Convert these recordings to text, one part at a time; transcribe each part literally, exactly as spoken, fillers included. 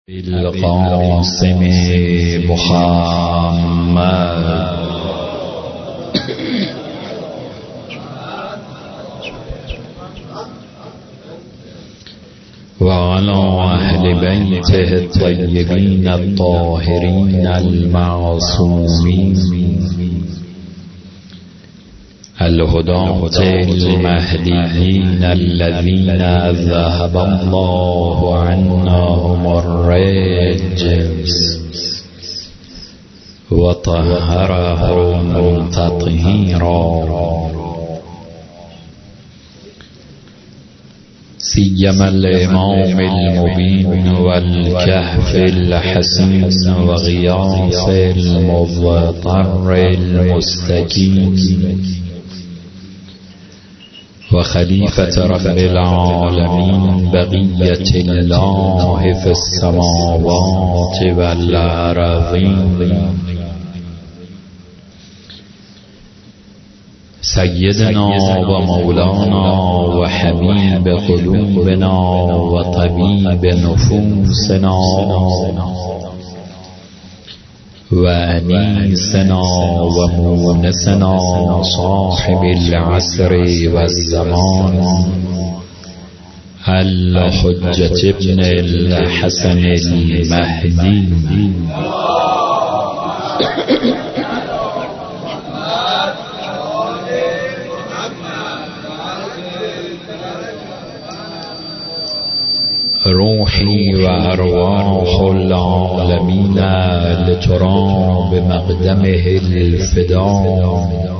القاسم محمد وعلى أهل بيته الطيبين الطاهرين المعصومين الهداة المهديين الذين ذهب الله عنهم الرجس وطهرهم تطهيرا سيما الإمام المبين والكهف الحسين وغياث المضطر المستكين وخليفة رب العالمين بقية الله في السماوات والأرضين سيدنا ومولانا وحبيب قلوبنا وطبيب نفوسنا وأنيسنا ومونسنا صاحب العصر والزمان الحجة ابن الحسن المهدي روحي وأرواح العالمين لتراب مقدمه الفداء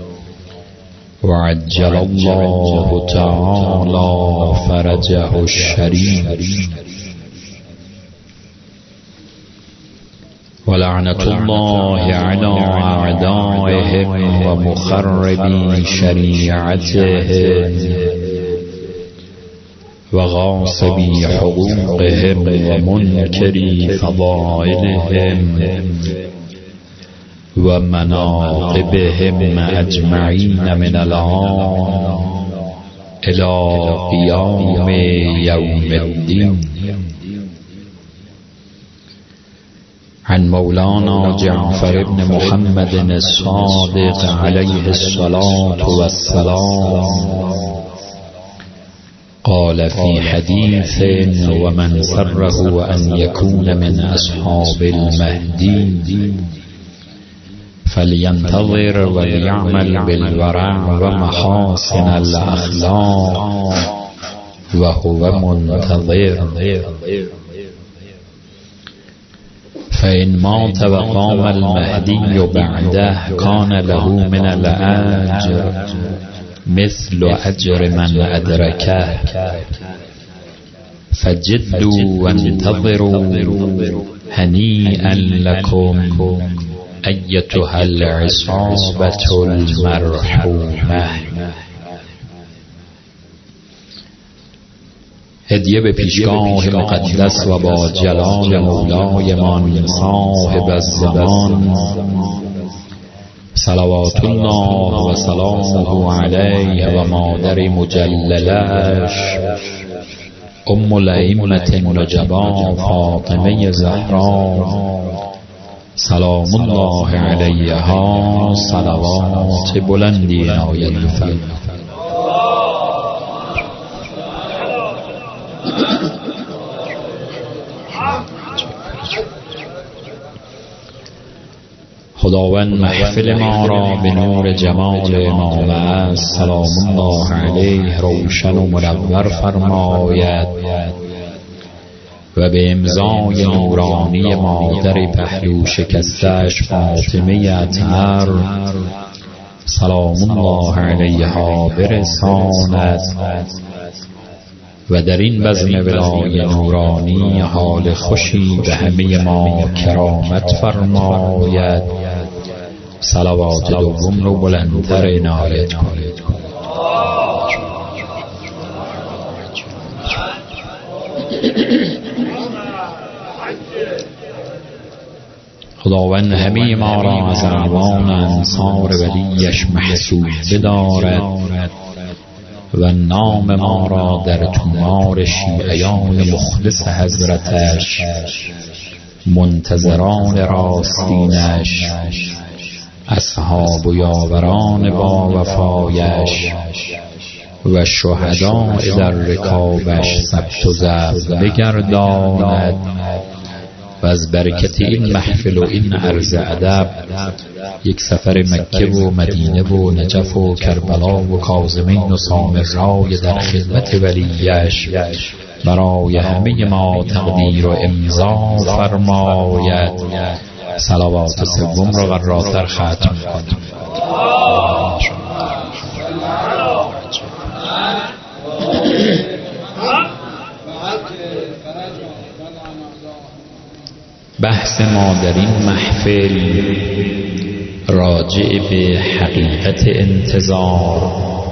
وعجل الله تعالى فرجه الشريف ولعنة الله على أعدائهم ومخربي شريعتهم وغاصبي حقوقهم ومنكري فضائلهم ومناقبهم أجمعين من الآن إلى قيام يوم الدين. عن مولانا جعفر بن محمد الصادق عليه الصلاة والسلام قال في حديث: ومن سره أن يكون من أصحاب المهدي فلينتظر وليعمل بالورع ومحاسن الأخلاق وهو منتظر، فإن مات وقام المهدي بعده كان له من الأجر مثل أجر من أدركه، فجدوا وانتظروا هنيئا لكم أيتها العصابة المرحومة. هدیه به پیشگاه مقدس و با جلال مولایمان صاحب الزمان صلوات الله و سلامه علیه و مادر مجللش ام الائمة النجبا فاطمه زهرا سلام الله علیها صلوات بلندی عنایت بفرمایید. خداوند محفل ما را به نور جمال امام است سلام الله علیه روشن و منور فرماید و به امضای نورانی مادر پهلو شکستش فاطمه اطهر سلام الله علیها برساند و در این بزم ولای نورانی حال خوشی به همه ما کرامت فرماید. صلوات دوم رو بلندتر عنایت کنید. خداوند همه ما را از اعوان انصار ولیش محسوب بدارد و نام ما را در تومار شیعیان مخلص حضرتش، منتظران راستینش، اصحاب و یاوران با وفایش و شهداء در رکابش ثبت و ضبط بگرداند و از برکت این محفل و این عرض ادب یک سفر مکه و مدینه و نجف و کربلا و کاظمین و سامرای در خدمت ولیش برای همه ما تقدیر و امضا فرماید. صلوات سوم را قراتر ختم کنیم. بحث ما در این محفل راجع به حقیقت انتظار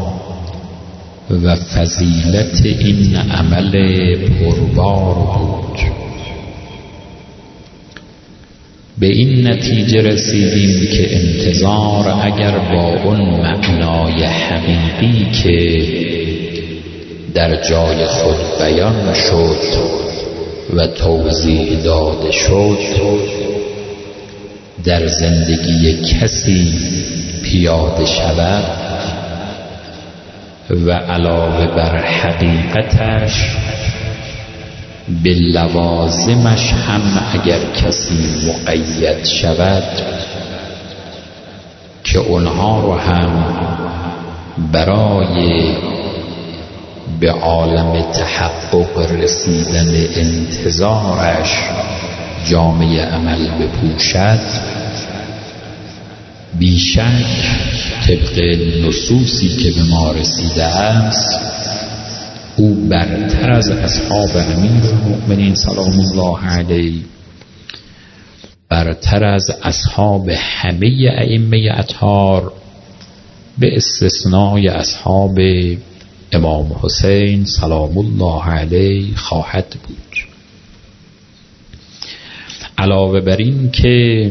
و فضیلت این عمل پربار بود. به این نتیجه رسیدیم که انتظار اگر با اون معنای حقیقی که در جای خود بیان شد و توضیح داده شد در زندگی کسی پیاده شود و علاوه بر حقیقتش به لوازمش هم اگر کسی مقید شود که اونها رو هم برای به عالم تحقق رسیدن انتظارش جامعه عمل بپوشد، بیشک طبق نصوصی که به ما رسیده است او برتر از اصحاب امیرالمؤمنین سلام الله علیه، برتر از اصحاب همه ائمه اطهار به استثنای اصحاب امام حسین سلام الله علیه خواهد بود. علاوه بر این که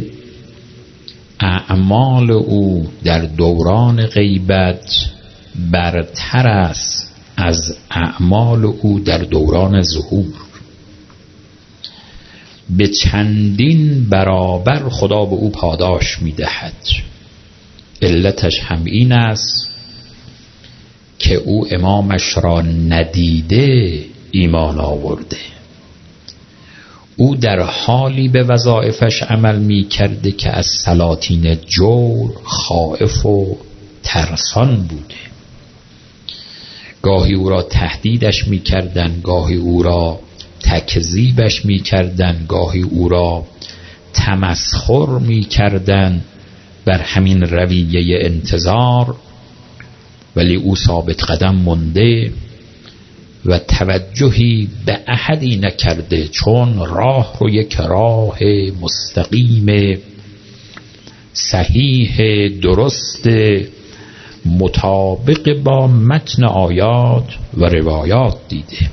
اعمال او در دوران غیبت برتر است از اعمال او در دوران ظهور، به چندین برابر خدا به او پاداش میدهد. علتش هم این است که او امامش را ندیده ایمان آورده. او در حالی به وظایفش عمل می کرده که از سلاطین جور خائف و ترسان بوده. گاهی او را تهدیدش می کردن، گاهی او را تکذیبش می کردن، گاهی او را تمسخر می کردن بر همین رویه انتظار، ولی او ثابت قدم مونده و توجهی به احدی نکرده، چون راه رو یک راه مستقیم صحیح درست مطابق با متن آیات و روایات دیده.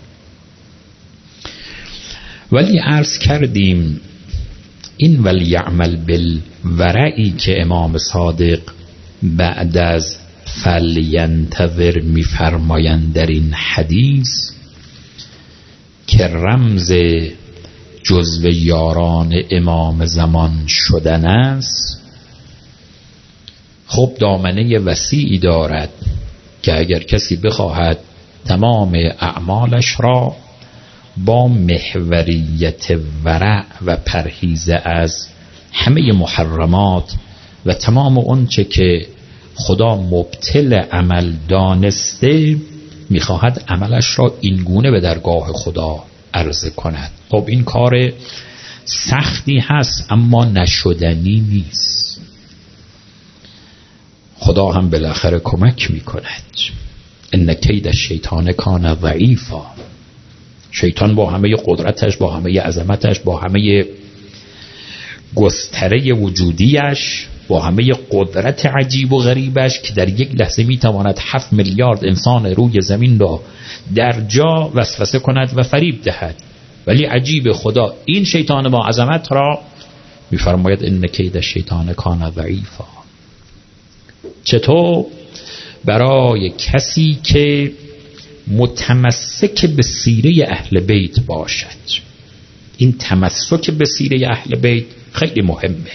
ولی عرض کردیم این ولیعمل بالورعی که امام صادق بعد از فلینتظر می‌فرمایند در این حدیث که رمز جزو یاران امام زمان شدن است، خب دامنه وسیعی دارد که اگر کسی بخواهد تمام اعمالش را با محوریت ورع و پرهیز از همه محرمات و تمام اونچه که خدا مبتل عمل دانسته میخواهد عملش را اینگونه به درگاه خدا عرضه کند، خب این کار سختی هست اما نشدنی نیست. خدا هم بالاخره کمک میکند. ان کید الشیطان کان ضعیفا. شیطان با همه قدرتش، با همه عظمتش، با همه گستره وجودیش، با همه قدرت عجیب و غریبش که در یک لحظه میتواند هفت میلیارد انسان روی زمین را در جا وسوسه کند و فریب دهد، ولی عجیب خدا این شیطان با عظمت را میفرماید ان کید الشیطان کان ضعیفا. چطور؟ برای کسی که متمسک به سیره اهل بیت باشد. این تمسک به سیره اهل بیت خیلی مهمه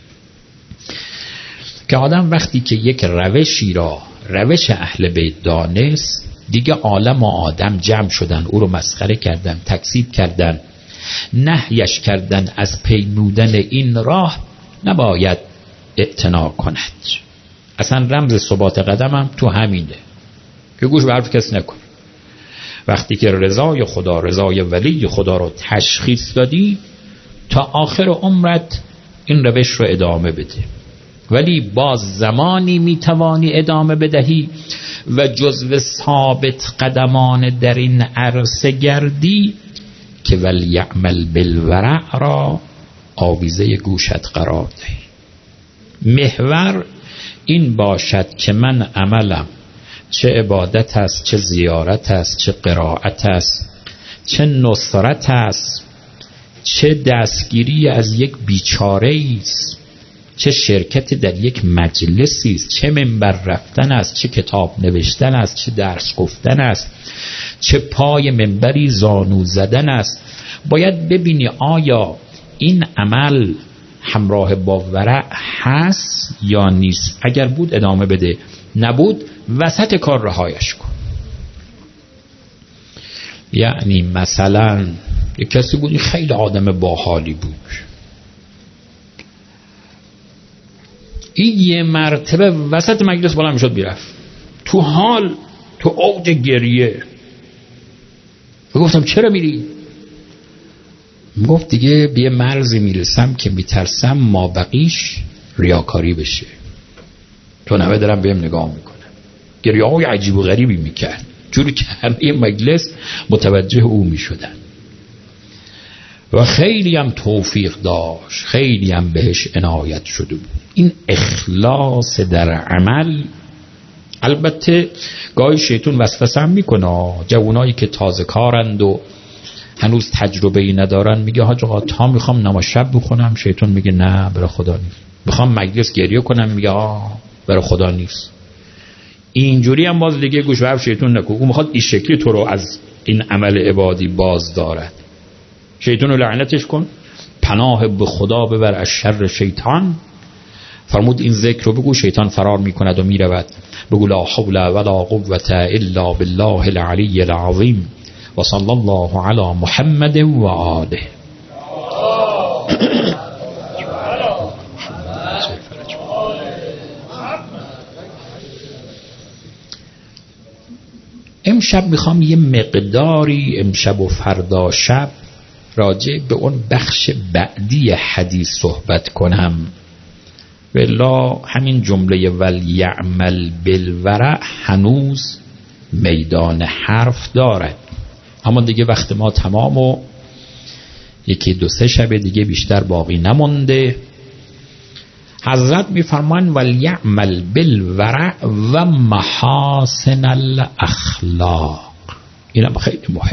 که آدم وقتی که یک روشی را روش اهل بیت دانست، دیگه عالم و آدم جمع شدن او رو مسخره کردن، تکذیب کردن، نهیش کردن از پیمودن این راه، نباید اعتنا کند. اصلا رمز ثبات قدم هم تو همینه که گوش به حرف کسی نکن. وقتی که رضای خدا، رضای ولی خدا رو تشخیص دادی، تا آخر عمرت این روش رو ادامه بده. ولی باز زمانی میتوانی ادامه بدهی و جزو ثابت قدمان در این عرصه گردی که ولیعمل بالورع را آویزه گوشت قرار دهی. محور این باشد که من عملم چه عبادت است، چه زیارت است، چه قرائت است، چه نصرت است، چه دستگیری از یک بیچاره است، چه شرکت در یک مجلسی است، چه منبر رفتن است، چه کتاب نوشتن است، چه درس گفتن است، چه پای منبری زانو زدن است. باید ببینی آیا این عمل همراه با ورع هست یا نیست. اگر بود ادامه بده، نبود وسط کار رهایش کن. یعنی مثلا یک کسی بود خیلی آدم باحالی بود، این یه مرتبه وسط مجلس بالا میشد میرفت تو حال، تو اوج گریه. گفتم چرا میری؟ گفت دیگه به یه مرزی میرسم که میترسم ما بقیش ریاکاری بشه. تو نوه دارم بهم نگاه میکنم. گریه های عجیب و غریبی میکرد، جوری که همه مجلس متوجه او میشدن. و خیلی هم توفیق داشت، خیلی هم بهش عنایت شده بود. این اخلاص در عمل. البته گاهی شیطان وسوسه هم میکنه. جوانایی که تازه کارند و هنوز تجربه ای ندارن، میگه حاج آقا تا میخوام نماز شب بخونم. شیطان میگه نه، برای خدا نیست. میخوام مجلس گریه کنم، میگه آه برای خدا نیست. اینجوری هم باز دیگه گوش به حرف شیطان نکن. او میخواد این شکلی تو رو از این عمل عبادی باز دارد. شیطان رو لعنتش کن، پناه به خدا ببر از شر شیطان. فرمود این ذکر رو بگو، شیطان فرار میکند و میرود. بگو لا حول ولا قوة الا بالله العلی العظیم و صلی الله علی محمد و آله. امشب میخوام یه مقداری، امشب و فردا شب، راجع به اون بخش بعدی حدیث صحبت کنم. والله همین جمله ولیعمل بالورع هنوز میدان حرف دارد، اما دیگه وقت ما تمام و یکی دو سه شب دیگه بیشتر باقی نمونده. حضرت میفرمان ولیعمل بالورع و محاسن الاخلاق. اینم خیلی مهم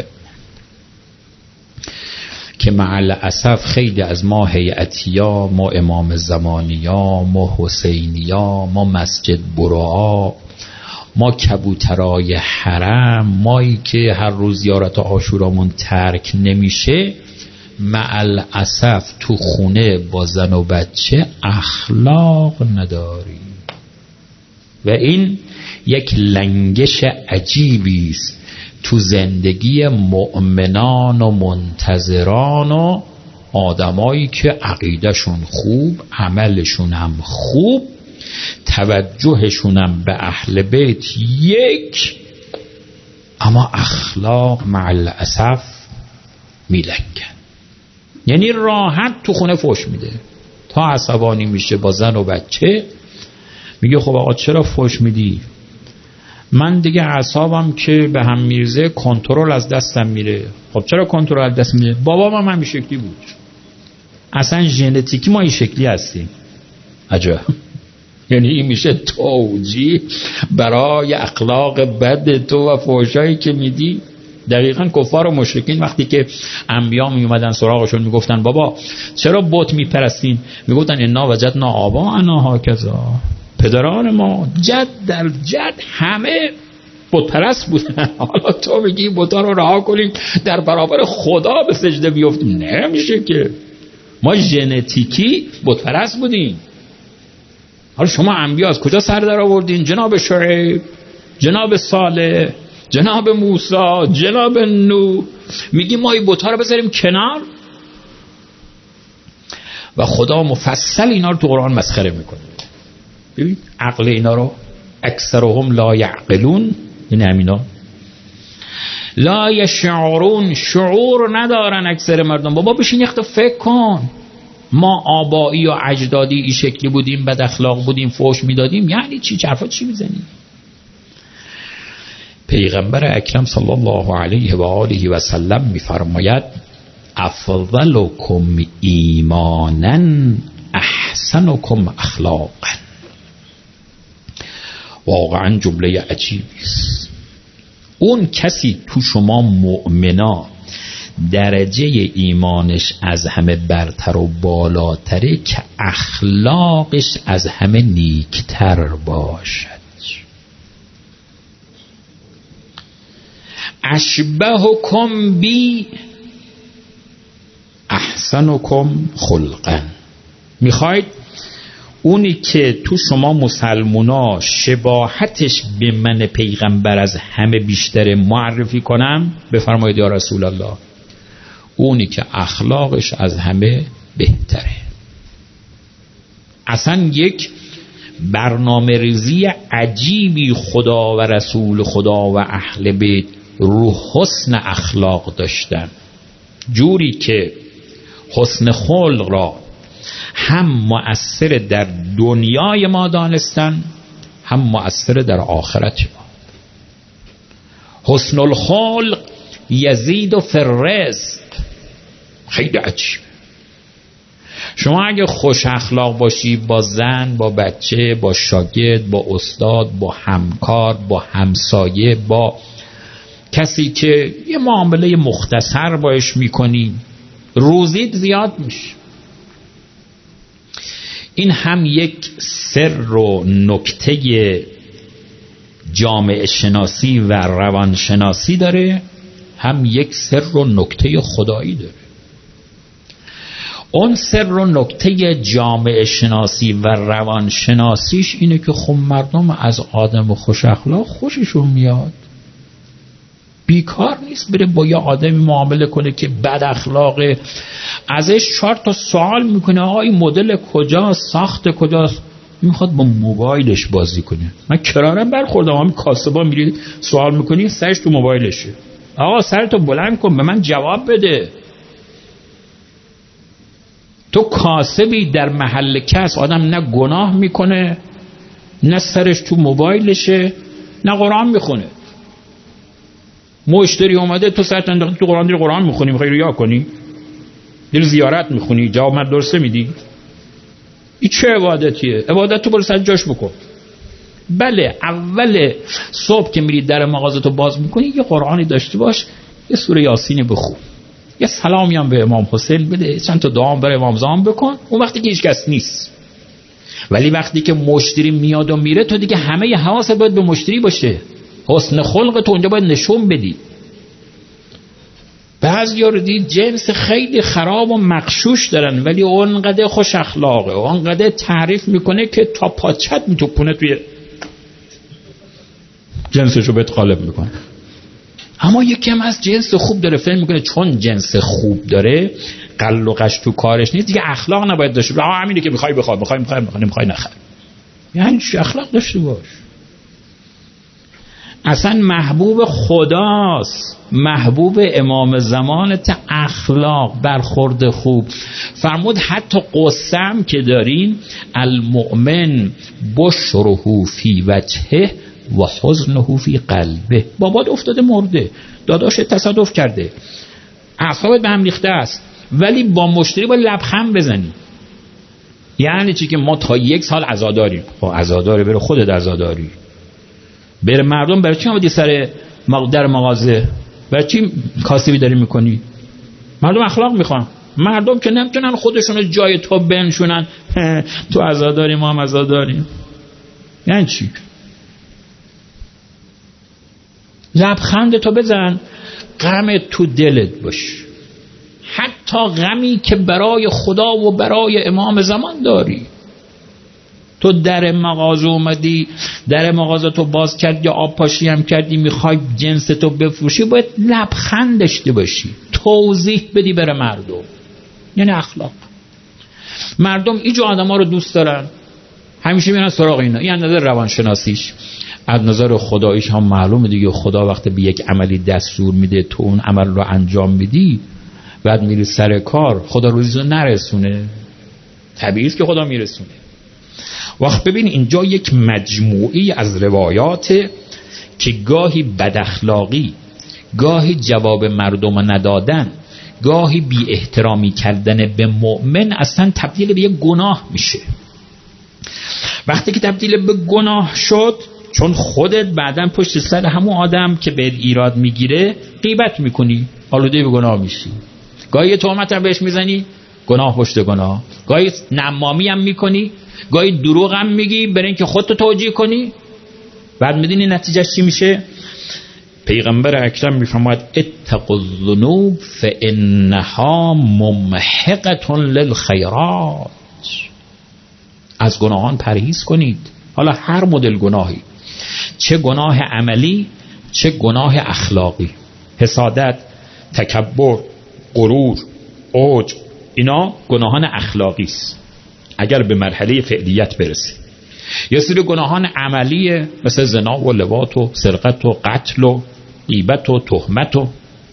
که مع الاسف خیلی از ما هیئتیا، ما امام زمانیا، ما حسینیا، ما مسجد برا، ما کبوترای حرم، مایی که هر روز زیارت عاشورامون ترک نمیشه، مع الاسف تو خونه با زن و بچه اخلاق نداری. و این یک لنگش عجیبی است تو زندگی مؤمنان و منتظران و آدمایی که عقیدهشون خوب، عملشون هم خوب، توجهشون هم به اهل بیت یک، اما اخلاق مع الاسف میلنگن. یعنی راحت تو خونه فوش میده، تا عصبانی میشه با زن و بچه میگه خب آقا چرا فوش میدی؟ من دیگه اعصابم که به هم میرزه کنترل از دستم میره. خب چرا کنترل از دست میره؟ بابام هم همین شکلی بود. اصلا ژنتیکی ما این شکلی هستیم. عجب. یعنی این میشه توجیه برای اخلاق بد تو و فحشایی که میدی. دقیقاً کفار و مشرکین وقتی که انبیا می اومدن سراغشون میگفتن بابا چرا بت میپرستین؟ میگفتن انا وجدنا آباءنا هکذا. پدران ما جد در جد همه بت پرست بودن. حالا تو میگی بتا رو رها کنیم در برابر خدا به سجده بیفتیم؟ نمیشه که. ما ژنتیکی بت پرست بودیم. حالا شما انبیا از کجا سر در آوردین؟ جناب شعیب، جناب صالح، جناب موسی، جناب نوح. میگی ما این بت‌ها رو بذاریم کنار؟ و خدا مفصل اینا رو تو قرآن مسخره میکنه. ببین عقل اینا رو، اکثرهم لا یعقلون، این همینا لا یشعرون، شعور ندارن اکثر مردم. بابا بشین یخت فکر کن. ما آبایی و اجدادی این شکلی بودیم، بد اخلاق بودیم، فحش میدادیم، یعنی چی؟ چرفا چی میزنیم؟ پیغمبر اکرم صلی الله علیه و آله و سلم میفرماید افضلکم ایمانا احسنکم اخلاقا. واقعا جمله عجیبی است. اون کسی تو شما مؤمنا درجه ایمانش از همه برتر و بالاتره که اخلاقش از همه نیکتر باشد. اشبهکم بی احسنکم خلقا. میخواید اونی که تو شما مسلمونا شباهتش به من پیغمبر از همه بیشتر معرفی کنم؟ بفرمایید یا رسول الله. اونی که اخلاقش از همه بهتره. اصلا یک برنامه ریزی عجیبی خدا و رسول خدا و اهل بیت رو حسن اخلاق داشتن، جوری که حسن خلق را هم مؤثر در دنیای ما دانستن، هم مؤثر در آخرت ما. حسن الخلق یزید فی الرزق. خیلی عجیب. شما اگه خوش اخلاق باشی با زن، با بچه، با شاگرد، با استاد، با همکار، با همسایه، با کسی که یه معامله مختصر باش میکنی، روزیت زیاد میشه. این هم یک سر و نکته جامعه شناسی و روان شناسی داره، هم یک سر و نکته خدایی داره. اون سر و نکته جامعه شناسی و روان شناسیش اینه که خب مردم از آدم خوش اخلاق خوششون میاد. بیکار نیست بره با یه آدمی معامله کنه که بد اخلاقه، ازش چهار تا سوال میکنه آقا این مدل کجاست، ساخت کجاست، میخواد با موبایلش بازی کنه. من کرارم برخوردم، همین کاسبا میری سوال میکنی سرش تو موبایلشه. آقا سرتو بلند کن به من جواب بده. تو کاسبی در محل کس، آدم نه گناه میکنه، نه سرش تو موبایلشه، نه قرآن میخونه. مشتری اومده تو سرت انداختی تو قرآن، داری قرآن میخونی، میخوای ریا کنی، داری زیارت میخونی، جواب من درسته میدی؟ این چه عبادتیه؟ عبادت تو برو سر جاش بکن. بله اول صبح که میری در مغازه تو باز میکنی یه قرآنی داشته باش، یه سوره یاسین بخون، یه سلامی هم به امام حسین بده، چند تا دعا برای امام زمان بکن. اون وقتی که هیچ کس نیست. ولی وقتی که مشتری میاد و میره تو دیگه همه ی حواست باید به مشتری باشه. حسن خلق تو اونجا باید نشون بدی. بعضیا رو دید جنس خیلی خراب و مغشوش دارن ولی اونقدر خوش اخلاقه، اونقدر تعریف میکنه که تا پاچت میتوپونه توی جنسشو بهت غالب میکنه. اما یکی هم از جنس خوب داره فهم میکنه چون جنس خوب داره قل و قش تو کارش نیست دیگه، اخلاق نباید داشته باشه. آها همینه که میخوای بخوای، میخوای میخوای میخوای نمیخوای نخر. یعنی چی؟ اخلاق داشته باش. اصلا محبوب خداست، محبوب امام زمانت، اخلاق برخورد خوب. فرمود حتی قسم که دارین المؤمن بشره فی وجهه و حزنه فی قلبه. بابات افتاده مرده، داداش تصادف کرده، اعصابت به هم ریخته است، ولی با مشتری باید لبخند بزنی. یعنی چی؟ که ما تا یک سال عزاداریم. با عزاداری بره خودت عزاداری بره مردم، برای چی آمدی سر در مغازه؟ برای چی کاسبی داری میکنی؟ مردم اخلاق میخوان. مردم که نمیتونن خودشونو جای تو بنشونن تو عزاداری ما هم عزاداریم. یعنی چی؟ لبخند تو بزن، غم تو دلت باشه، حتی غمی که برای خدا و برای امام زمان داری. تو در مغازه اومدی، در مغازه تو باز کردی، آب پاشی هم کردی، میخوای جنس تو بفروشی، باید لبخند داشته باشی، توضیح بدی بره مردم. یعنی اخلاق. مردم اینجا آدم ها رو دوست دارن، همیشه میرن سراغ اینا. این از نظر روانشناسیش. از نظر خداییش هم معلومه دیگه. خدا وقتی به یک عملی دستور میده، تو اون عمل رو انجام میدی، بعد میری سر کار، خدا روزی رو نرسونه؟ طبیعیه که خدا میرسونه. وقت ببین اینجا یک مجموعی از روایات که گاهی بد اخلاقی، گاهی جواب مردم ندادن، گاهی بی احترامی کردن به مؤمن اصلا تبدیل به یک گناه میشه. وقتی که تبدیل به گناه شد، چون خودت بعداً پشت سر همون آدم که به ایراد میگیره غیبت میکنی، آلوده به گناه میشی. گاهی تهمت هم بهش میزنی، گناه پشت گناه. گاهی نمامی هم میکنی، گاهی دروغ هم میگی برای اینکه خودتو توجیه کنی. بعد میدونی نتیجهش چی میشه؟ پیغمبر اکرم میفرماید اتقوا الذنوب فانها ممحقة للخیرات. از گناهان پرهیز کنید، حالا هر مدل گناهی، چه گناه عملی چه گناه اخلاقی. حسادت، تکبر، غرور، عجب، اینا گناهان اخلاقی است اگر به مرحله فعلیت برسه. یه سری گناهان عملیه مثل زنا و لواط و سرقت و قتل و غیبت و تهمت و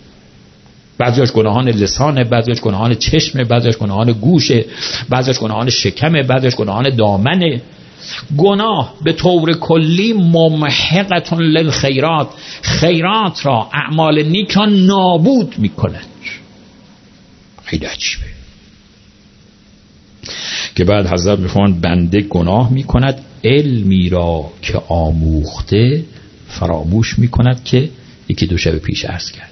بعضیش گناهان لسانه، بعضیش گناهان چشمه، بعضیش گناهان گوشه، بعضیش گناهان شکمه، بعضیش گناهان دامنه. گناه به طور کلی ممحقة للخیرات، خیرات را، اعمال نیک را نابود میکند. خیلی عجیبه که بعد حضرت میفرمایند بنده گناه میکند، علمی را که آموخته فراموش میکند که یکی دو شب پیش عرض کردم.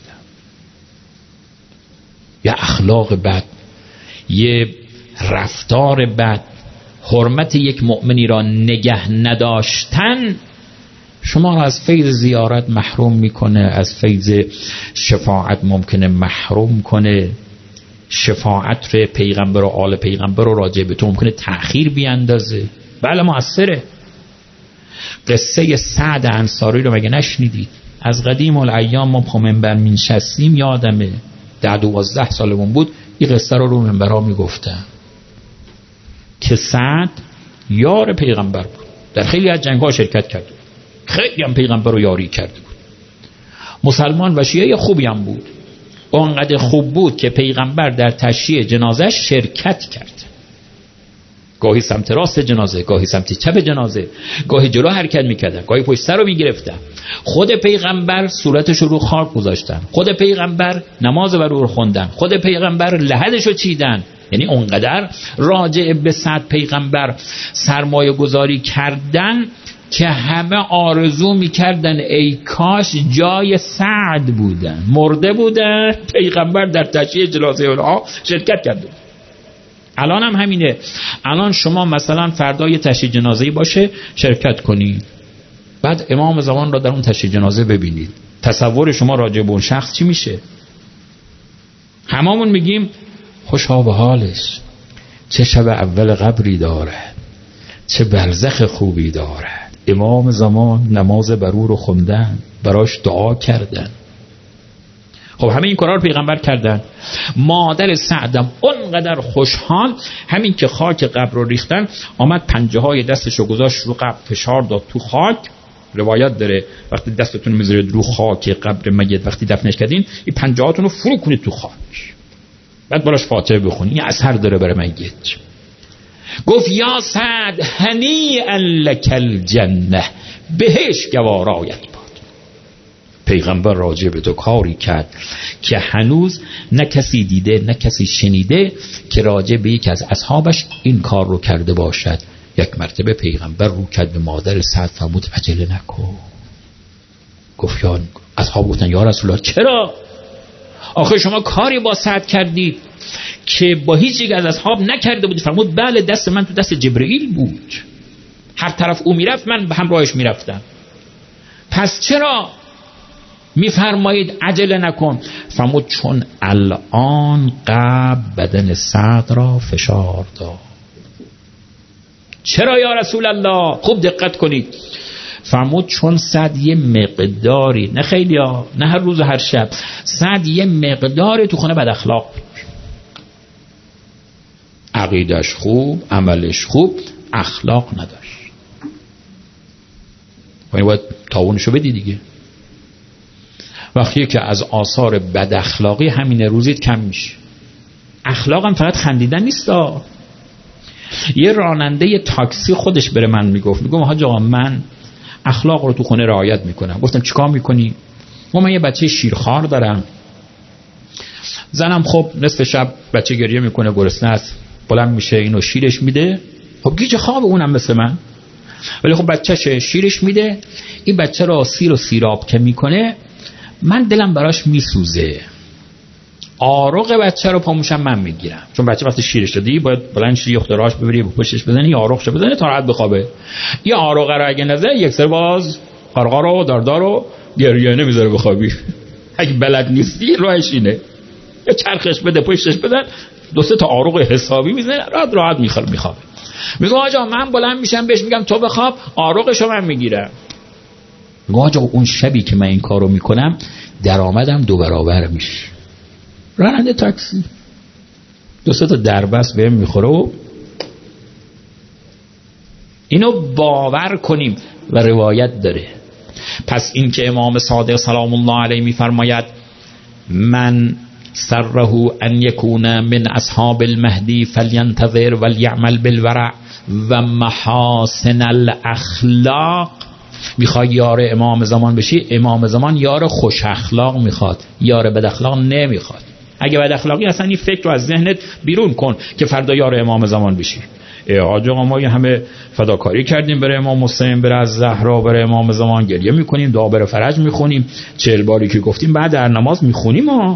یا اخلاق بد، یه رفتار بد، حرمت یک مؤمنی را نگه نداشتن شما را از فیض زیارت محروم میکنه، از فیض شفاعت ممکنه محروم کنه. شفاعت رو پیغمبر و آل پیغمبر رو راجع به تو ممکنه تأخیر بیاندازه. بله مؤثره. قصه سعد انصاری رو مگه نشنیدید؟ از قدیم الایام ما پا منبر مینشستیم، یادمه ده دوازده سالمون بود این قصه رو رو منبرها میگفتن که سعد یار پیغمبر بود، در خیلی از جنگ‌ها شرکت کرد، خیلی هم پیغمبر رو یاری کرده بود، مسلمان و شیعه خوبی هم بود. اونقدر خوب بود که پیغمبر در تشییع جنازه شرکت کرد. گاهی سمت راست جنازه، گاهی سمت چپ جنازه، گاهی جلو حرکت میکردن، گاهی پشت سر رو میگرفتن. خود پیغمبر صورتش رو خاک گذاشتن، خود پیغمبر نماز بر او خوندن، خود پیغمبر لحدش رو چیدن. یعنی اونقدر راجع به صد پیغمبر سرمایه گذاری کردن که همه آرزو میکردن ای کاش جای سعد بودن، مرده بودن، پیغمبر در تشییع جنازه اونها شرکت کرده. الان هم همینه. الان شما مثلا فردا یه تشییع جنازه‌ای باشه شرکت کنید، بعد امام زمان را در اون تشییع جنازه ببینید، تصور شما راجع به اون شخص چی میشه؟ هممون میگیم خوشا به حالش، چه شب اول قبری دارد، چه برزخ خوبی دارد. امام زمان نماز بر او رو خوندن، براش دعا کردن. خب همه این کارا رو پیغمبر کردن. مادر سعدم اونقدر خوشحال، همین که خاک قبر رو ریختن آمد پنجه های دستش رو گذاشت رو قبر، فشار داد تو خاک. روایت داره وقتی دستتون میذارید رو خاک قبر میت وقتی دفنش کردین، این پنجه هاتون رو فرو کنید تو خاک، بعد براش فاتحه بخونید. این اثر داره برای میت. گفت یا سعد هنیئا لک الجنه، بهش گوارایت باد. پیغمبر راجع به تو کاری کرد که هنوز نه کسی دیده نه کسی شنیده که راجع به یک از اصحابش این کار رو کرده باشد. یک مرتبه پیغمبر رو کرد به مادر سعد، فرمود عجله نکن. گفت یا اصحاب گفتن یا رسول الله چرا؟ آخه شما کاری با سعد کردید که با هیچ یک از اصحاب نکرده بود. فرمود بله، دست من تو دست جبرئیل بود. هر طرف او میرفت من به همراهش میرفتم. پس چرا میفرمایید عجله نکن؟ فرمود چون الان قبل بدن سعد را فشار داد. چرا یا رسول الله؟ خوب دقت کنید. فرمود چون سعد یه مقداری، نه خیلی ها، نه هر روز و هر شب، سعد یه مقداری تو خونه بد اخلاق بود. عقیدش خوب، عملش خوب، اخلاق نداشت. یعنی باید تاونشو بدی دیگه. وقتی که از آثار بد اخلاقی همین روزید کم میشه. اخلاق هم فقط خندیدن نیستا. یه راننده تاکسی خودش بره من میگفت، میگم حاج آقا من اخلاق رو تو خونه رعایت میکنم. گفتم چیکار میکنی؟ من یه بچه شیرخوار دارم، زنم خب نصف شب بچه گریه میکنه، گرسنه است، بلند میشه اینو شیرش میده، خب گیج خواب اونم مثل من، ولی خب بچه‌ش شیرش میده، این بچه رو سیر و سیراب که میکنه من دلم براش میسوزه، آروغ بچه رو پاموشم من میگیرم، چون بچه وقتی شیرش دادی باید بلند شی اختراش ببری پشتش بزنی یا آروغش بزنی تا راحت بخوابه. یا آروغ رو اگه نزه یک سر باز قرقر و داردار و گریه نمیذاره بخوابی. اگه بلد نیستی راهش اینه، یه چرخش بده پشتش بدن، دو سه تا آروغ حسابی میزنه، راحت راحت میخوابه میخوابه. میگم آجا من بلند میشم بهش میگم تو بخواب، آروغشو من میگیرم. میگم آجا اون شبی که من این کارو میکنم درآمدم دو برابر میشه. راننده تاکسی دو سه تا دربست بهم میخوره و اینو باور کنیم و روایت داره. پس این که امام صادق سلام الله علیه میفرماید من سره ان یکون من اصحاب المهدی فلینتظر ولیعمل بالورع و محاسن الاخلاق. میخوای یار امام زمان بشی، امام زمان یار خوش اخلاق میخواد، یار بد اخلاق نمیخواد. اگه بد اخلاقی اصلا این فکر رو از ذهنت بیرون کن که فردا یار امام زمان بشی. ای حاج آقا ما همه فداکاری کردیم برای امام حسین، برای از زهرا، برای امام زمان گریه میکنیم، دعا بر فرج میخونیم، چهل باری که گفتیم بعد در نماز میخونیم ها.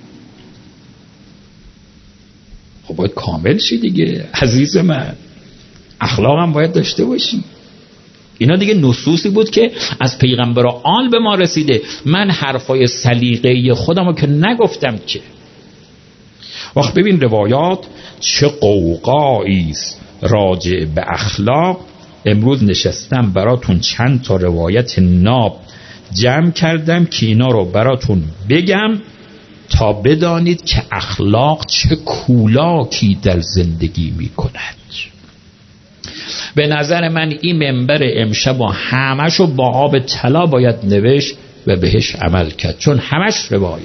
خب باید کامل شی دیگه عزیز من، اخلاق هم باید داشته باشی. اینا دیگه نصوصی بود که از پیغمبر آل به ما رسیده. من حرفای سلیقه‌ای خودم رو که نگفتم که. وقت ببین روایات چه قوقایی است راجع به اخلاق. امروز نشستم براتون چند تا روایت ناب جمع کردم که اینا رو براتون بگم تا بدانید که اخلاق چه کولاکی در زندگی می کند. به نظر من این منبر امشب و همشو با آب طلا باید نوشت و بهش عمل کرد، چون همش روایت.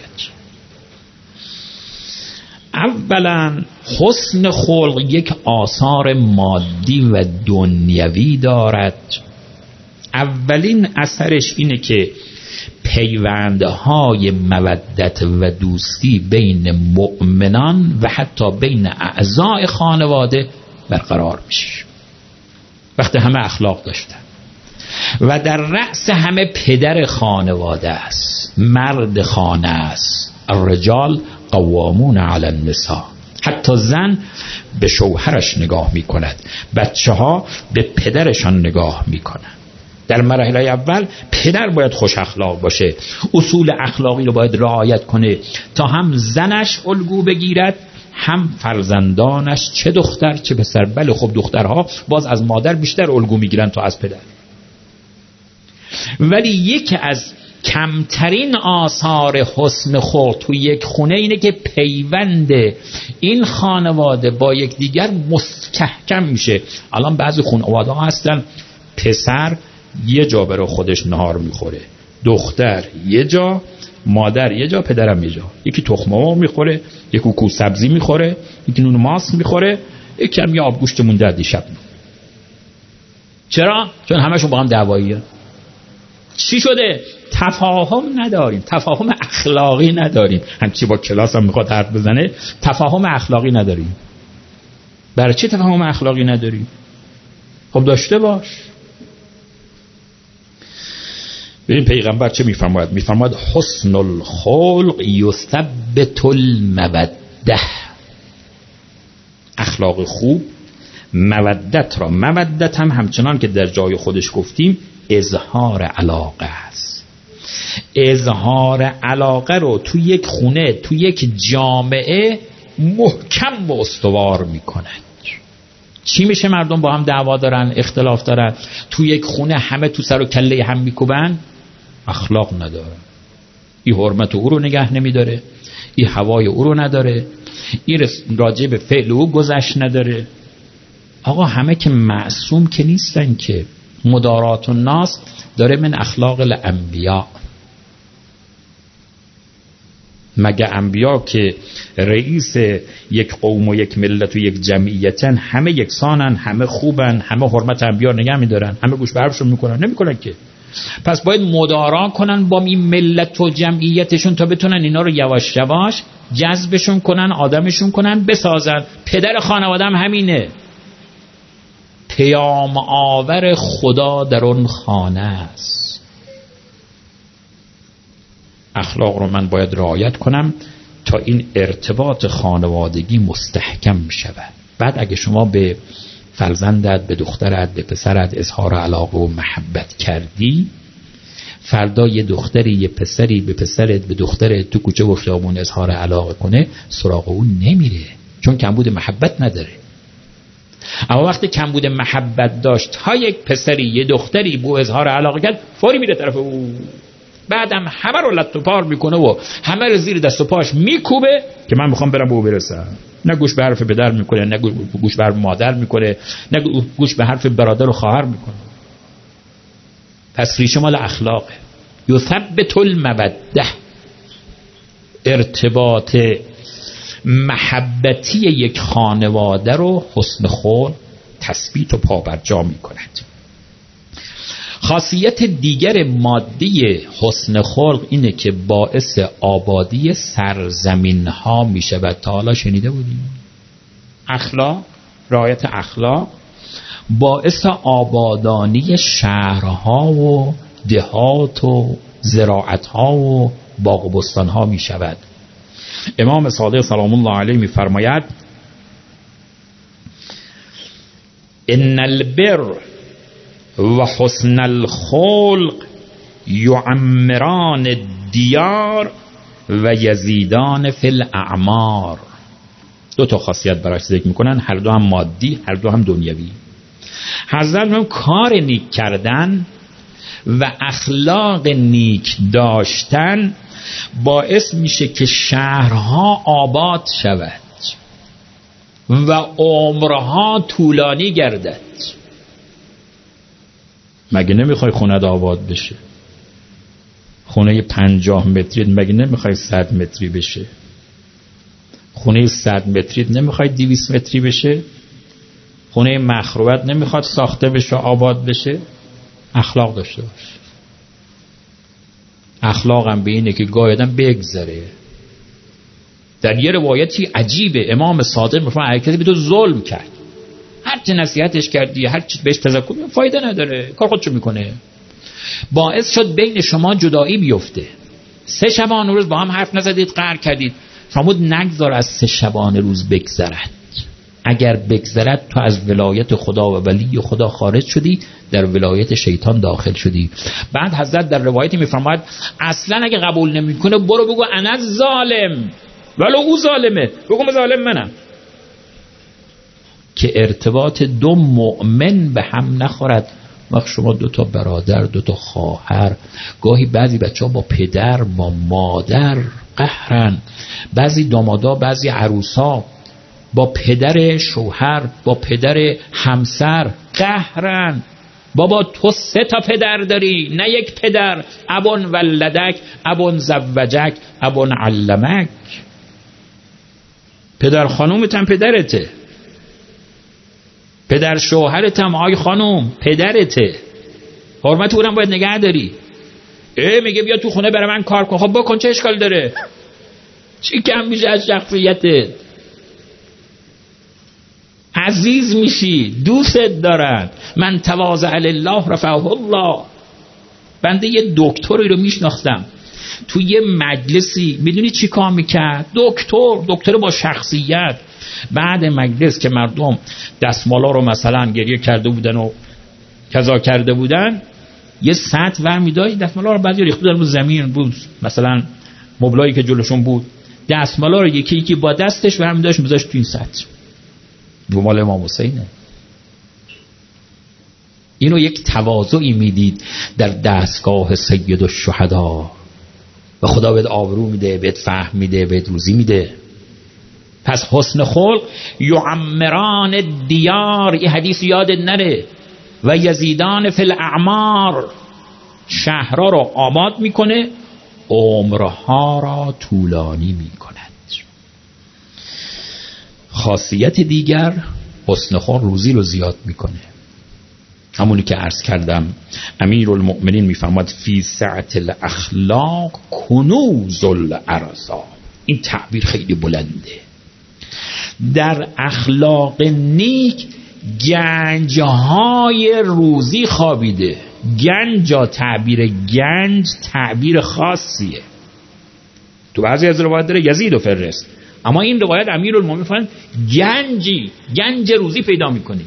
اولا حسن خلق یک آثار مادی و دنیوی دارد. اولین اثرش اینه که پیوندهای مودت و دوستی بین مؤمنان و حتی بین اعضای خانواده برقرار میشه وقتی همه اخلاق داشتن. و در رأس همه پدر خانواده است، مرد خانه است. الرجال قوامون علی النساء. حتی زن به شوهرش نگاه می کند، بچه ها به پدرشان نگاه می کنند. در مرحله اول پدر باید خوش اخلاق باشه، اصول اخلاقی رو باید رعایت کنه تا هم زنش الگو بگیرد هم فرزندانش، چه دختر چه پسر. بله خب دخترها باز از مادر بیشتر الگو میگیرن تا از پدر. ولی یکی از کمترین آثار حسن خلق تو یک خونه اینه که پیوند این خانواده با یک دیگر مستحکم میشه. الان بعضی خانواده ها هستن پسر یه جا برای خودش نهار میخوره، دختر یه جا، مادر یه جا، پدرم یه جا. یکی تخم مرغ میخوره، یکی کو سبزی میخوره، یکی نون ماست میخوره، یکی هم یه آبگوشت مونده از دیشب. چرا؟ چون همشون با هم دعواییه. چی شده؟ تفاهم نداریم، تفاهم اخلاقی نداریم. همچی با کلاس هم میخواد حرف بزنه، تفاهم اخلاقی نداریم. برای چی تفاهم اخلاقی نداریم؟ خب داشته باش. ببین پیغمبر چه میفرماید؟ میفرماید حسن الخلق یثبت الموده. اخلاق خوب مودت را، مودت هم همچنان که در جای خودش گفتیم اظهار علاقه است. اظهار علاقه رو تو یک خونه، تو یک جامعه محکم و استوار میکنه. چی میشه مردم با هم دعوا دارن، اختلاف دارن، تو یک خونه همه تو سر و کله هم میکوبن؟ اخلاق نداره. این حرمت او رو نگه نمیداره، این هوای او رو نداره، این راجع به فعل او گذشت نداره. آقا همه که معصوم که نیستن که. مدارات الناس داره من اخلاق الانبیاء. مگه انبیا که رئیس یک قوم و یک ملت و یک جمعیتن همه یکسانن، همه خوبن، همه حرمت انبیا نگه میدارن، همه گوش به حرفشون میکنن؟ نمیکنن که. پس باید مدارا کنن با این ملت و جمعیتشون تا بتونن اینا رو یواش یواش جذبشون کنن، آدمشون کنن، بسازن. پدر خانواده هم همینه، پیام آور خدا در اون خانه است. اخلاق رو من باید رعایت کنم تا این ارتباط خانوادگی مستحکم شود. بعد اگه شما به فرزندت، به دخترت، به پسرت اظهار علاقه و محبت کردی، فردا یه دختری، یه پسری به پسرت، به دخترت تو کوچه و خیابون اظهار علاقه کنه، سراغ اون نمیره، چون کمبود محبت نداره. اما وقتی کمبود محبت داشت، ها یک پسری یه دختری بو اظهار علاقه کرد، فوری میره طرف او، بعدم همه رو لط و پار میکنه و همه رو زیر دست و پاش میکوبه که من میخوام برم به او برسم. نه گوش به حرف پدر میکنه، نه گوش به حرف مادر میکنه، نه گوش به حرف برادر و خواهر میکنه. پس ریشه مال اخلاقه. یثبت الموده، ارتباط محبتی یک خانواده رو حسن خلق تثبیت و پابرجا میکند. خاصیت دیگر مادی حسن خلق اینه که باعث آبادی سرزمین ها می شود. تا حالا شنیده بودیم؟ اخلاق، رعایت اخلاق باعث آبادانی شهرها و دهات و زراعت ها و باغ و بستان ها می شود. امام صادق سلام الله علیه می فرماید ان البر و حسن الخلق یعمران الدیار و یزیدان فی الاعمار. دو تا خاصیت براش ذکر میکنن، هر دو هم مادی، هر دو هم دنیوی. حضرت هم کار نیک کردن و اخلاق نیک داشتن باعث میشه که شهرها آباد شود و عمرها طولانی گردد. مگه نمیخوای خونه آباد بشه؟ خونه پنجاه متری مگه نمیخوای صد متری بشه؟ خونه صد متری نمیخوای دویست متری بشه؟ خونه مخروبت نمیخواد ساخته بشه آباد بشه؟ اخلاق داشته باش. اخلاقم به اینه که گاهی آدم بگذره. در یه روایتی عجیبه امام صادق میفرماید هر کسی به تو ظلم کرد، هر چه نصیحتش کردی، هر چی بهش تذکر، فایده نداره، کار خودشو میکنه. باعث شد بین شما جدایی بیفته. سه شبانه روز با هم حرف نزدید، قهر کردید. فرمود نگذار از سه شبانه روز بگذرد. اگر بگذرد تو از ولایت خدا و ولی خدا خارج شدی، در ولایت شیطان داخل شدی. بعد حضرت در روایتی میفرماید اصلا اگه قبول نمیکنه برو بگو انا ظالم ولو او ظالمه، بگو ظالم منم، که ارتباط دو مؤمن به هم نخورد. وقت شما دو تا برادر، دو تا خواهر، گاهی بعضی بچه ها با پدر با مادر قهرن، بعضی دامادا، بعضی عروسا با پدر شوهر، با پدر همسر قهرن. بابا تو سه تا پدر داری، نه یک پدر. ابون ولدک، ابون زوجک، ابون علمک. پدر خانومت هم پدرته، پدر شوهرت هم آی خانوم پدرته، حرمت اونم باید نگه داری. اه میگه بیا تو خونه برای من کار کن. خب بکن، چه اشکال داره؟ چی کم میشه از شخصیتت؟ عزیز میشی، دوستت دارن. من تواضع لله رفعه الله. بنده یه دکتری رو میشناختم تو یه مجلسی، میدونی چی کار میکرد؟ دکتر دکتر با شخصیت، بعد مجلس که مردم دستمالا رو مثلا گریه کرده بودن و کذا کرده بودن، یه سطح ورمی داشت، دستمالا رو بعضی ریخته بودن رو زمین بود، مثلا مبلایی که جلوشون بود دستمالا رو یکی یکی با دستش ورمی داشت میذاشت تو این سطح. دو مال امام حسینه. اینو یک تواضعی میدید در دستگاه سید الشهدا و خدا بهت آبرو میده، بهت فهم میده، بهت روزی میده. پس حسن خلق یعمران دیار، این حدیث یادت نره، و یزیدان فی الاعمار، شهرها رو آباد میکنه، عمرها را طولانی میکند. خاصیت دیگر حسن خلق روزی رو زیاد میکنه. همونی که عرض کردم امیرالمؤمنین میفرماد فی سعة الاخلاق کنوز الارزاق. این تعبیر خیلی بلنده. در اخلاق نیک گنجهای روزی خوابیده. گنجا، تعبیر گنج تعبیر خاصیه. تو بعضی از روایات داره یزید و فرست، اما این روایت امیرالمؤمنین فرمود گنجی، گنج روزی پیدا میکنی.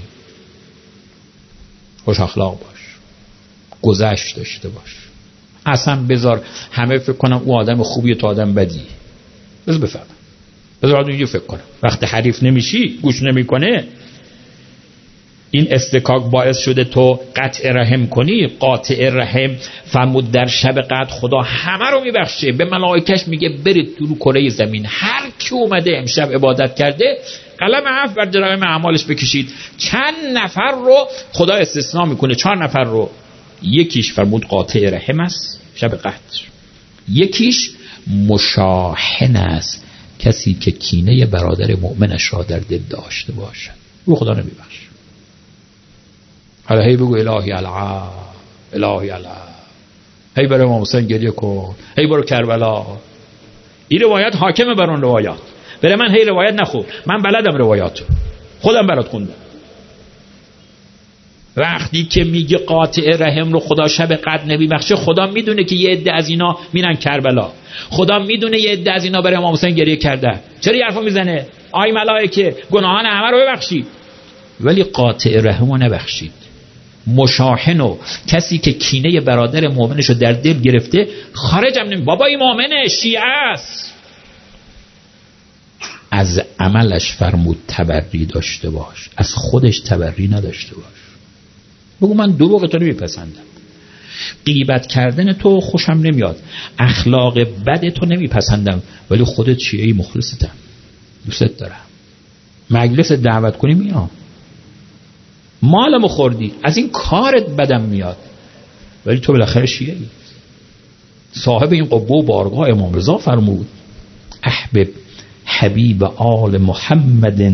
خوش اخلاق باش، گذشت داشته باش. اصلا بذار همه فکر کنم او آدم خوبیه تو آدم بدی. بذار بفهم، بذار آدم اینجا فکر کنم. وقتی حریف نمیشی، گوش نمیکنه، این استکاک باعث شده تو قطع رحم کنی. قاطع رحم فرمود در شب قدر خدا همه رو میبخشه، به ملائکش میگه برید تو رو کره زمین هر کی اومده امشب عبادت کرده قلم عفو بر جرایم اعمالش بکشید. چند نفر رو خدا استثناء میکنه، چهار نفر رو. یکیش فرمود قاطع رحم است شب قدر، یکیش مشاحن است، کسی که کینه برادر مؤمنش را در دل داشته باشد، رو خدا نمیبخشه. حالا هی بگو الهی العفو، الهی العفو، هی برای امام حسین گریه کن، هی برو کربلا. این روایت حاکمه بر اون روایات. برای من هی روایت نخون، من بلدم روایات، خودم برات خوندم. وقتی که میگه قاطع رحم رو خدا شب قدر نمیبخشه، خدا میدونه که یه عده از اینا میرن کربلا، خدا میدونه یه عده از اینا برای امام حسین گریه کردن. چرا این حرفو میزنه؟ آی ملائکه گناهان همه رو ببخشید، ولی قاطع رحم رو نبخشید. مشاحن و کسی که کینه برادر مؤمنش رو در دل گرفته خارج هم نمی. بابا این مؤمنه، شیعه است. از عملش فرمود تبری داشته باش، از خودش تبری نداشته باش. بگو من دروغ تو نمیپسندم، غیبت کردن تو خوشم نمیاد، اخلاق بد تو نمیپسندم، ولی خودت شیعه‌ای مخلصتم، دوستت دارم، مجلس دعوت کنی میام، مالمو خوردی، از این کارت بدم میاد، ولی تو بالاخره شیعه‌ای. صاحب این قبه و بارگاه امام رضا فرمود احبب حبیب آل محمد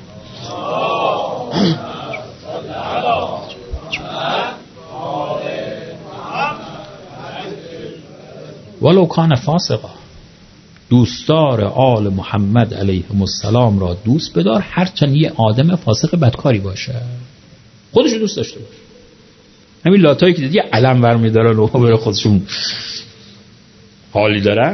ولو کان فاسقا. دوستدار آل محمد علیهم السلام را دوست بدار هرچند یه آدم فاسق بدکاری باشه، خودشو دوست داشته باشه. همین لاتایی که دیدی علم ور میدارن و برای خودشون حالی دارن،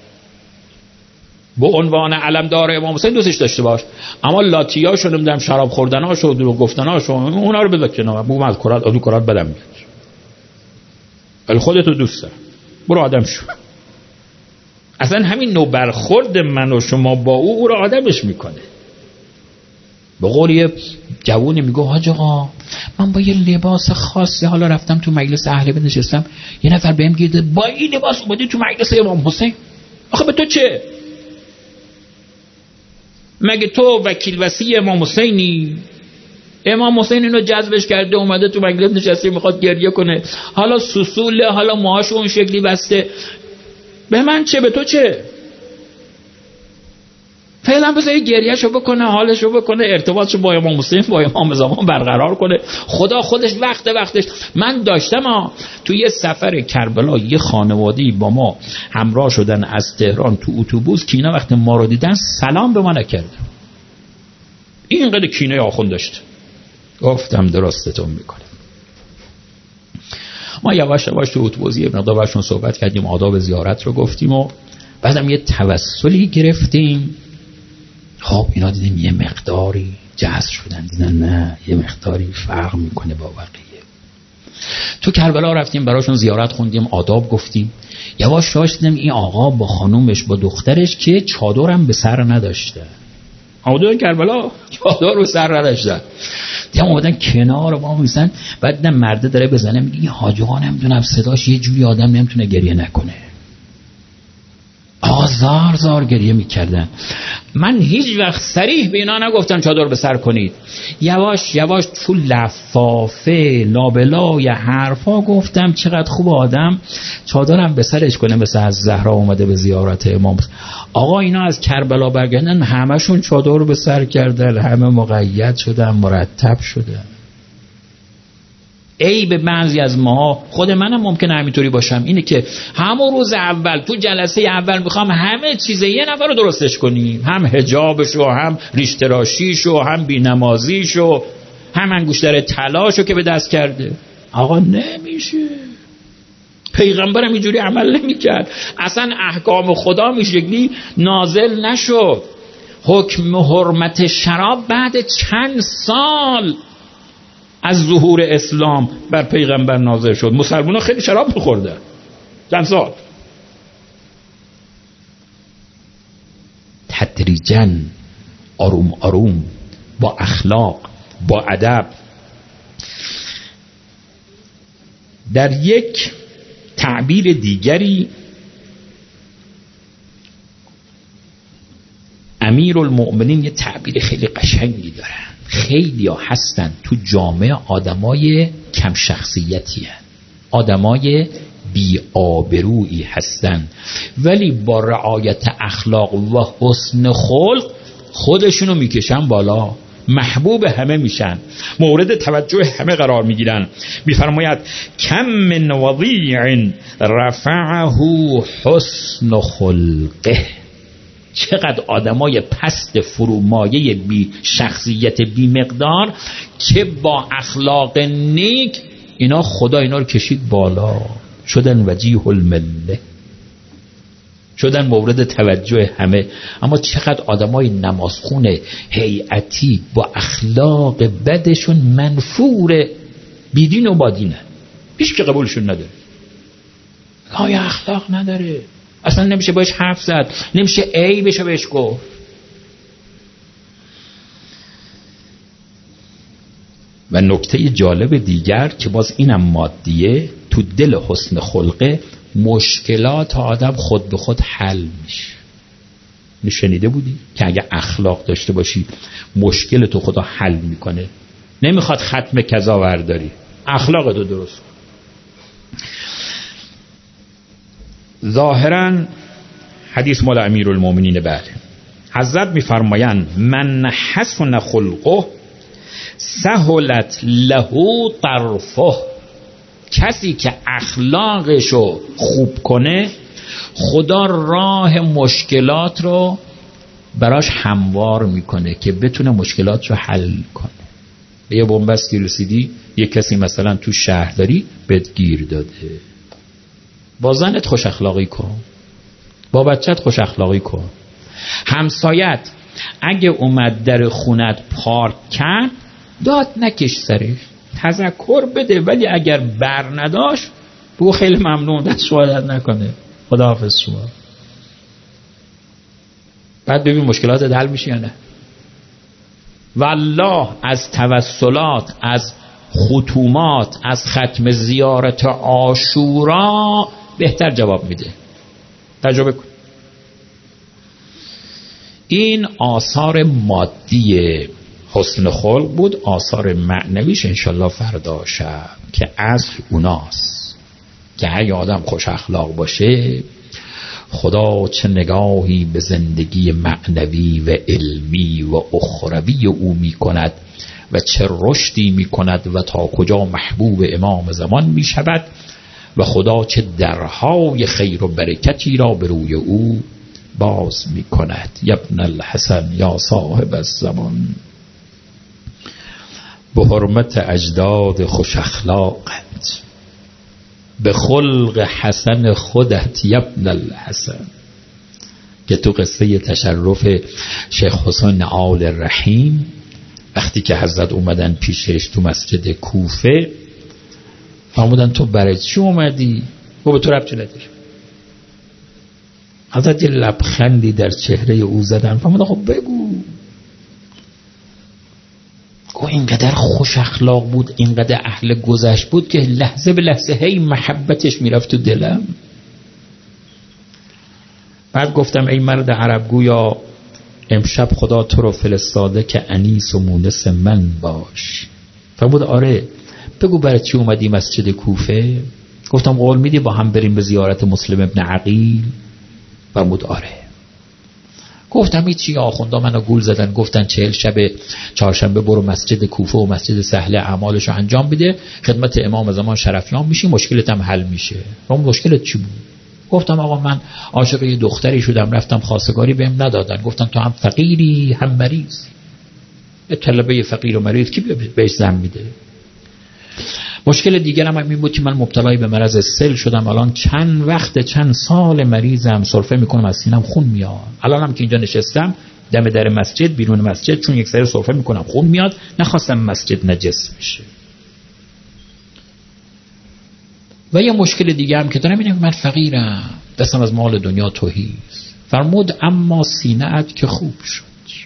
با عنوان علم دار امام حسین دوستش داشته باش، اما لاتیاشو نمیدونم شراب خوردناشو دروغ گفتناشو اونا رو بذار کنار، بگو من از کرات از کرات بدم میاد، ولی خودتو دوست دار، برو آدم شو. اصلا همین نوع برخورد من و شما با او او رو آدمش میکنه. به قول یه جوونی میگه حاج آقا من با یه لباس خاصی حالا رفتم تو مجلس اهل بیت نشستم، یه نفر بهم گفت با این لباس اومدی تو مجلس امام حسین. آخه به تو چه؟ مگه تو وکیل وصی امام حسینی؟ امام حسین اینو جذبش کرده اومده تو مجلس نشسته میخواد گریه کنه، حالا سوسوله، حالا موهاشو اون شکلی بسته، به من چه؟ به تو چه؟ فعلا بذار گریهشو بکنه، حالشو بکنه، ارتباطشو با امام حسین با امام زمان برقرار کنه. خدا خودش وقت وقتش. من داشتم ها تو یه سفر کربلا یه خانواده‌ای با ما همراه شدن از تهران تو اتوبوس، که اینا وقتی ما رو دیدن سلام به ما نکردن، اینقدر کینه آخوند داشت. گفتم درستتون میکنه. ما یواش یواش تو اتوبوس یه مقدار باشون صحبت کردیم، آداب زیارت رو گفتیم و بعدم یه توسلی گرفتیم. خب اینا دیدیم یه مقداری جذب شدن، دیدن نه یه مقداری فرق میکنه با بقیه. تو کربلا رفتیم براشون زیارت خوندیم، آداب گفتیم، یواش یواش دیدم این آقا با خانومش با دخترش که چادرم به سر نداشته، آدم کربلا چادر رو سر نداشتن، دیدم اومدن کنار ما میسن، بعد دیدم مرده داره بزنه میگه این حاجی آقا نمیدونم صداش یه جوری آدم نمیتونه گریه نکنه. آزار زار گریه میکردن. من هیچ وقت صریح به اینا نگفتم چادر به سر کنید، یواش یواش تو لفافه لابلای حرفا گفتم چقدر خوب آدم چادرم به سرش کنه، مثل از زهرا اومده به زیارت امام. آقا اینا از کربلا برگردن همشون چادر رو به سر کردن، همه مقید شدن، مرتب شدن. ای به بعضی از ما، خود منم ممکنه همینطوری باشم، اینه که همون روز اول تو جلسه اول میخوام همه چیز یه نفر رو درستش کنیم، هم حجابشو، هم ریش تراشیشو، هم بی‌نمازیشو، هم انگشتر طلاشو که به دست کرده. آقا نمیشه. پیغمبرم اینجوری عمل نمیکرد، اصلا احکام خدا این شکلی نازل نشد. حکم حرمت شراب بعد چند سال از ظهور اسلام بر پیغمبر نازل شد. مسلمان ها خیلی شراب میخوردن چند سال. تدریجاً آروم آروم با اخلاق با ادب. در یک تعبیر دیگری امیرالمؤمنین یه تعبیر خیلی قشنگی دارن. خیلی ها هستن تو جامعه آدمای کم شخصیتی هستن، آدمای بی آبرویی هستن، ولی با رعایت اخلاق و حسن خلق خودشونو میکشن بالا، محبوب همه میشن، مورد توجه همه قرار میگیرن. میفرماید کم من وضیع رفعه حسن خلقه. چقدر آدمای پست فرومایه بی شخصیت بی مقدار که با اخلاق نیک اینا خدا اینا رو کشید بالا، شدن وجیه المله، شدن مورد توجه همه. اما چقدر آدمای نمازخون هیئتی با اخلاق بدشون منفور، بیدین و بادینه، هیچ که قبولشون نداره، های اخلاق نداره، اصلا نمیشه باش حرف زد، نمیشه ای بشه بهش گفت. و نکته جالب دیگر که باز اینم مادیه، تو دل حسن خلقه مشکلات آدم خود به خود حل میشه. نشنیده بودی که اگه اخلاق داشته باشی مشکل تو خدا حل میکنه، نمیخواد ختم کذا ورداری، اخلاق تو درست کن. ظاهرا حدیث مال امیرالمومنین بله، حضرت میفرمایند من حسن خلقه سهلت له طرفه. کسی که اخلاقشو خوب کنه خدا راه مشکلات رو براش هموار میکنه که بتونه مشکلات رو حل کنه. یه بنبستی رسیدی، یه کسی مثلا تو شهرداری بهت گیر داده، با زنت خوش اخلاقی کن، با بچت خوش اخلاقی کن. همسایت اگه اومد در خونت پارک کرد داد نکش سرش، تذکر بده، ولی اگر بر نداشت بگو خیلی ممنون، دست شوادت نکنه، خداحافظ شما. بعد ببین مشکلات حل میشه یا نه. والله از توسلات، از ختومات، از ختم زیارت عاشورا بهتر جواب میده. تجربه کن. این آثار مادی حسن خلق بود. آثار معنویش انشالله فردا شب که اصل اوناست که اگه آدم خوش اخلاق باشه خدا چه نگاهی به زندگی معنوی و علمی و اخروی او می کند و چه رشدی می کند و تا کجا محبوب امام زمان می شود و خدا چه درهای خیر و برکتی را به روی او باز می کند. ابن الحسن یا صاحب الزمان، به حرمت اجداد خوش اخلاقت، به خلق حسن خودت ابن الحسن، که تو قصه تشرف شیخ حسین آل رحیم وقتی که حضرت اومدن پیشش تو مسجد کوفه فرمودن تو برای چی اومدی؟ و به تو ربطی نداره. حضرت یه لبخندی در چهره او زدن فرمودن خب بگو. او اینقدر خوش اخلاق بود، اینقدر اهل گذشت بود که لحظه به لحظه هی محبتش میرفت تو دلم. بعد گفتم ای مرد عرب گویا امشب خدا تو رو فرستاده که انیس و مونس من باش. فرمود آره بگو برای چی اومدی مسجد کوفه؟ گفتم قول میدی با هم بریم به زیارت مسلم ابن عقیل؟ فرمود آره. گفتم هیچی، آخوندا منو گول زدن گفتن چهل شب چهارشنبه برو مسجد کوفه و مسجد سهله اعمالشو انجام بده، خدمت امام زمان شرفیان میشی، مشکلت هم حل میشه. اون مشکلت چی بود؟ گفتم آقا من عاشق یه دختری شدم رفتم خواستگاری بهم ندادن، گفتن تو هم فقیری هم مریض، یه طلبه فقیر و مریض کی بهش زن میده؟ مشکل دیگرم هم این بود که من مبتلای به مرض سل شدم، الان چند وقت چند سال مریضم، سرفه میکنم از سینم خون میاد. الان هم که اینجا نشستم دم در مسجد بیرون مسجد چون یک سری سرفه میکنم خون میاد، نخواستم مسجد نجس بشه. و یه مشکل دیگه هم که دارم اینه من فقیرم، دستم از مال دنیا تهیست. فرمود اما سینه‌ات که خوب شد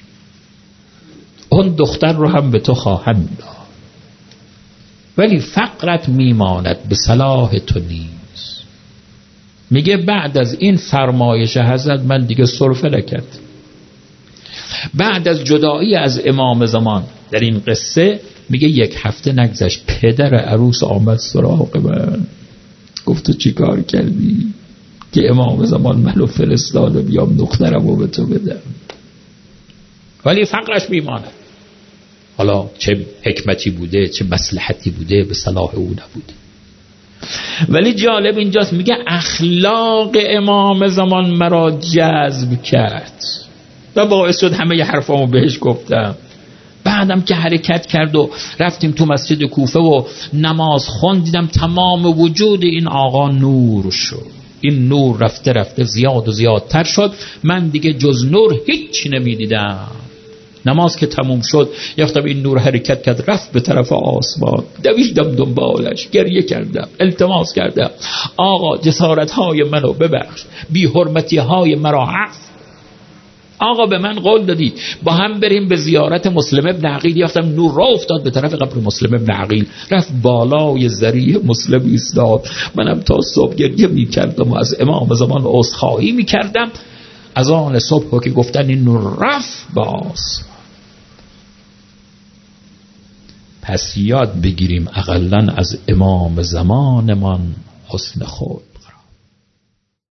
اون دختر رو هم به تو خواهند داد، ولی فقرت میماند به صلاح تو نیست. میگه بعد از این فرمایش حضرت من دیگه سرفه نکرد. بعد از جدایی از امام زمان در این قصه میگه یک هفته نگذشت پدر عروس آمد سراغ من، گفت تو چی کار کردی که امام زمان منو فرستاده بیام دخترمو به تو بدم، ولی فقرش میماند. حالا چه حکمتی بوده چه مصلحتی بوده به صلاح او نبوده. ولی جالب اینجاست میگه اخلاق امام زمان مرا جذب کرد و باعث شد همه ی حرفامو بهش گفتم. بعدم که حرکت کرد و رفتیم تو مسجد کوفه و نماز خوند، دیدم تمام وجود این آقا نور شد. این نور رفته رفته زیاد و زیادتر شد، من دیگه جز نور هیچ نمیدیدم. نماز که تموم شد یافتم این نور حرکت کرد رفت به طرف آسمان، دویدم دنبالش، گریه کردم، التماس کردم آقا جسارت های منو ببخش، بی حرمتی های مرا عفو. آقا به من قول دادی با هم بریم به زیارت مسلم ابن عقیل. یافتم نور را افتاد به طرف قبر مسلم ابن عقیل، رفت بالای ذریح مسلم ایستاد. منم تا صبح گریه می کردم و از امام زمان عذرخواهی می کردم. از آن صبح که گفتن این نور رفت باز. پس یاد بگیریم اقلن از امام زمانمان حسن خود.